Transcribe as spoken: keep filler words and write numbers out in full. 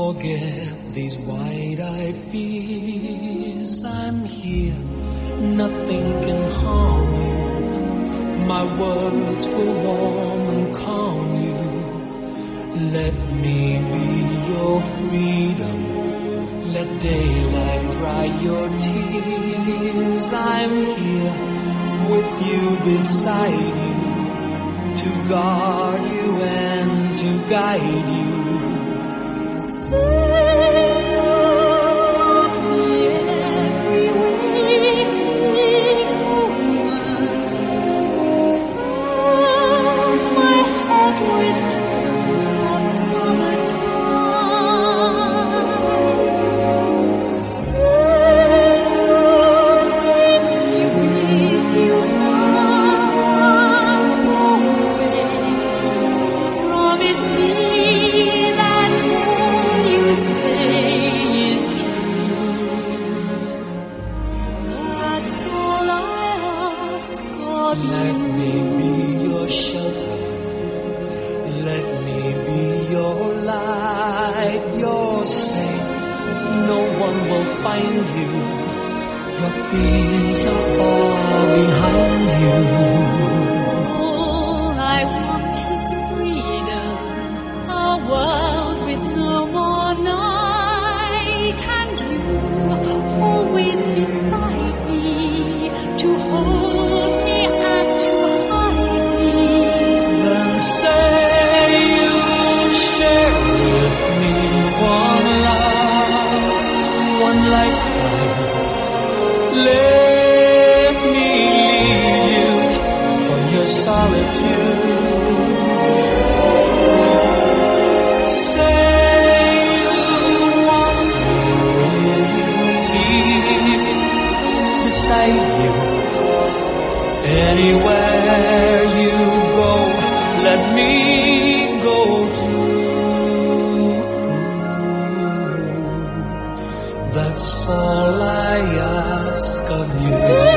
Forget these wide-eyed fears. I'm here, nothing can harm you. My words will warm and calm you. Let me be your freedom. Let daylight dry your tears. I'm here with you, beside you, to guard you and to guide you. Let me be your shelter. Let me be your light. You're safe. No one will find you. Your fears are far behind you. All I want is freedom. A world with no more night. And you always beside me to hold me. Lifetime, let me lead you from your solitude. Say you want me, will you be beside you? Anywhere you go, let me go too. That's all I ask of you.